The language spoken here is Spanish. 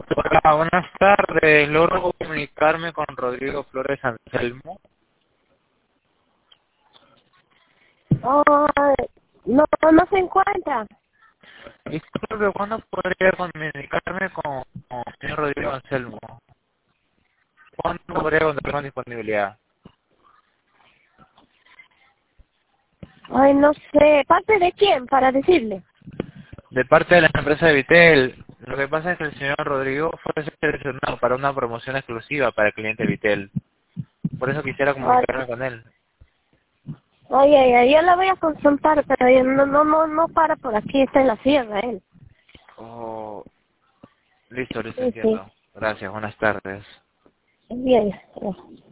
Hola, buenas tardes. ¿Logro comunicarme con Rodrigo Flores Anselmo? Oh, no se encuentra. Disculpe, ¿cuándo podría comunicarme con el señor Rodrigo Anselmo? ¿Cuándo podría contar con disponibilidad? Ay, no sé. ¿Parte de quién? Para decirle. De parte de la empresa de Vitel. Lo que pasa es que el señor Rodrigo fue seleccionado para una promoción exclusiva para el cliente Vitel. Por eso quisiera Ay, comunicarme con él. ay, yo la voy a consultar, pero no para por aquí. Está en la sierra él. Oh, listo, Sí, sí. entiendo. Gracias, buenas tardes. Bien.